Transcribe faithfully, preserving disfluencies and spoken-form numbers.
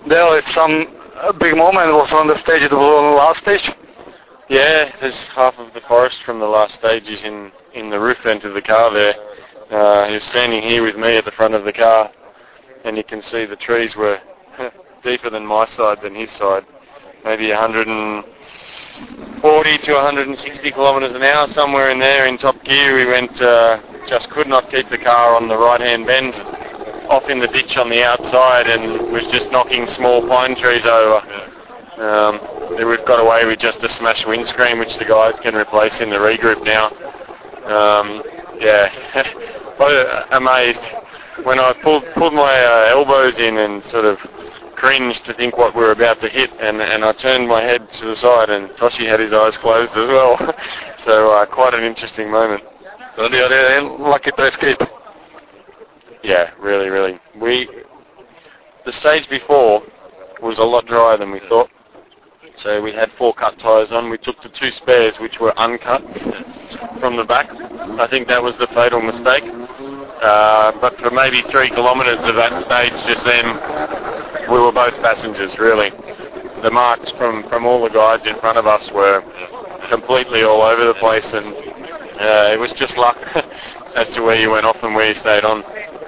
Dale, it's some a big moment. It was on the stage. It was on the last stage. Yeah, there's half of the forest from the last stage is in, in the roof vent of the car there. Uh, he was standing here with me at the front of the car, and you can see the trees were deeper than my side than his side. Maybe one hundred forty to one hundred sixty kilometres an hour, somewhere in there in top gear. We went, uh, just could not keep the car on the right-hand bend, off in the ditch on the outside, and was just knocking small pine trees over. Um, we've got away with just a smashed windscreen, which the guys can replace in the regroup now. Um, yeah, but amazed when I pulled pulled my uh, elbows in and sort of cringed to think what we were about to hit, and, and I turned my head to the side, and Toshi had his eyes closed as well. So uh, quite an interesting moment. Lucky to escape. Yeah, really, really. We the stage before was a lot drier than we thought. So we had four cut tyres on. We took the two spares, which were uncut from the back. I think that was the fatal mistake. Uh, but for maybe three kilometres of that stage just then, we were both passengers, really. The marks from, from all the guides in front of us were completely all over the place, and uh, it was just luck as to where you went off and where you stayed on.